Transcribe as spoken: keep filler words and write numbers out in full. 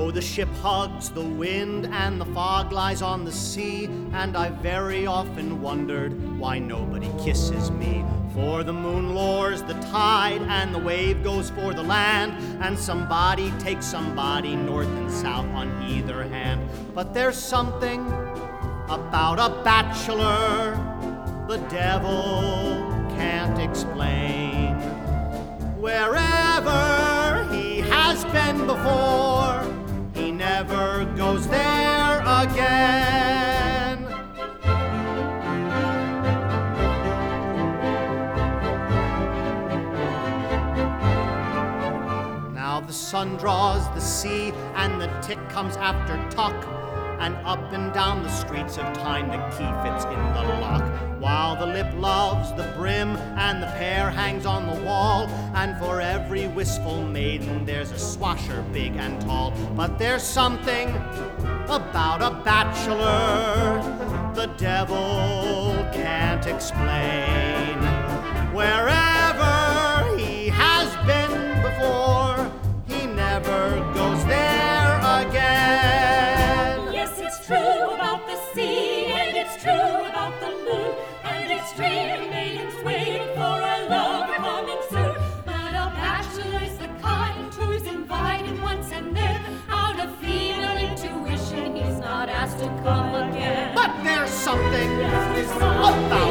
So the ship hugs the wind and the fog lies on the sea, and I very often wondered why nobody kisses me. For the moon lures the tide and the wave goes for the land, and somebody takes somebody north and south on either hand. But there's something about a bachelor the devil can't explain. Wherever he has been before, he never goes there again. Now the sun draws the sea, and the tick comes after tuck, and up and down the streets of time the key fits in the lock, while the lip loves the brim and the pear hangs on the wall, and for every wistful maiden there's a swasher big and tall. But there's something about a bachelor the devil can't explain. Wherever he has been before, he never goes there again. Yes, it's true about the sea, and it's true about the moon, and it's dream maidens waiting for a love coming soon. But a bachelor's the kind who's invited once and then, out of female intuition, he's not asked to come again. But there's something Yes, there's something about